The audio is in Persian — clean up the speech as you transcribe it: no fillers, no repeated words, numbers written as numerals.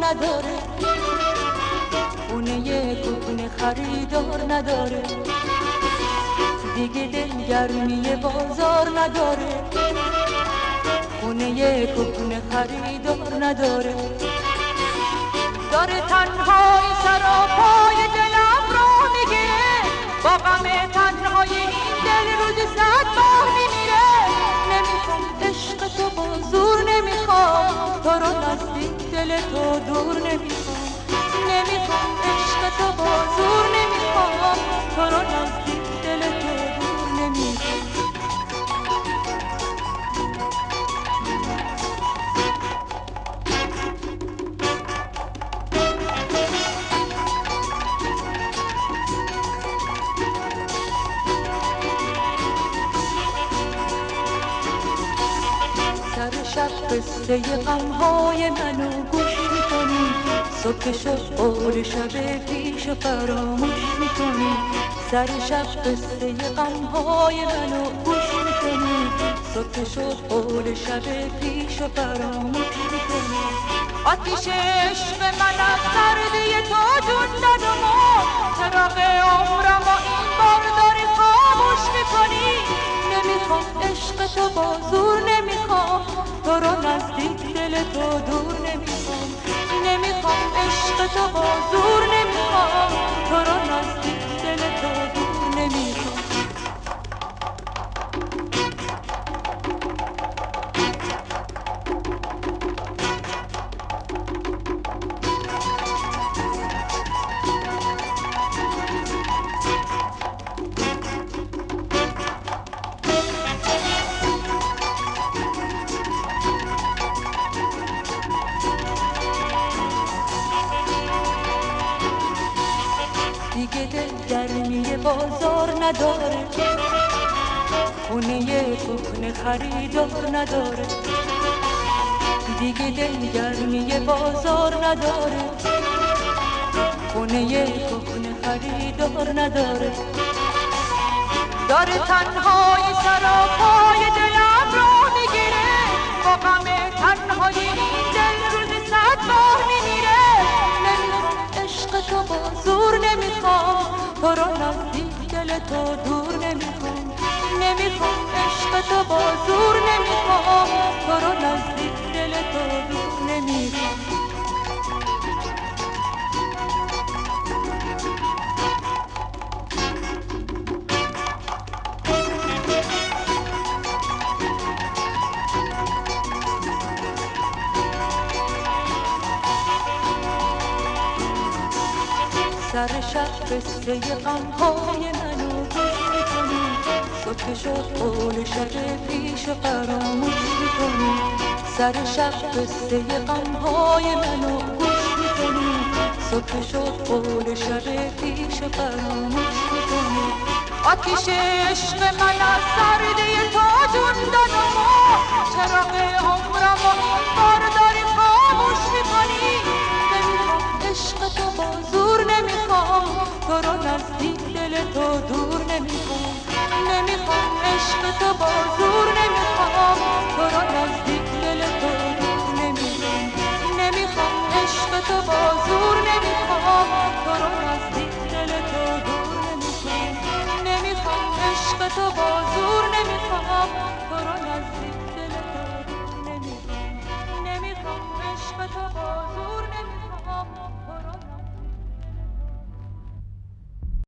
نداره، خونه کهنه خریدار نداره، دیگه دلگرمی بازار نداره، خونه کهنه خریدار نداره. داره تنهایی سراپای دلم رو میگیره، با غم تنهای این دل روزی 100 بار میمیره. نمیخوام عشق تو با زور، نمیخوام تو رو نزدیک دل تو دور، نمیخوام نمیخوام عشق تو با زور، نمیخوام تو رو نزدیک دل تو دور، نمیخوام. سر شب قصه غمهای منو گوش میکنی، صبح شد قول شب پیش فراموش میکنی. سر شب قصه غمهای منو گوش میکنی، صبح شد قول شب پیش فراموش میکنی. آتیش عشق من از سردی تو جون داد و چراغ عمرم و این بار داری خاموش میکنی. نمیخوام عشق تو با زور، نمیخوام تو رو نزدیک دل تو دور، نمیخوام نمیخوام عشق تو با زور، نمیخوام تو رو نزدیک دل تو دور، نمیخوام. دیگه دلگرمی بازار نداره، خونه کهنه خریدار نداره، دیگه دلگرمی بازار نداره، خونه کهنه خریدار نداره. داره تنهایی سراپای دلم رو میگیره، با غم تنهای این دل روزی 100 بار میمیره. نمیخوام عشق تو با زور، نمیخوام تو رو نزدیک دل تو دور، نمیخوام نمیخوام عشق تو با زور، نمیخوام تو رو نزدیک دل تو دور، نمیخوام. سر شب قصه غمهای منو گوش میکنی، صبح شد قول شب پیش فراموش میکنی. سر شب قصه غمهای منو گوش میکنی، صبح شد قول شب پیش فراموش میکنی. آتیش عشق من از سردی تو جون داد و چراغ عمرم و این بار داری خاموش میکنی. نمیخوام عشق تو با زور، نمیخوام تو رو نزدیک دل تو دور، نمیخوام نمیخوام عشق تو با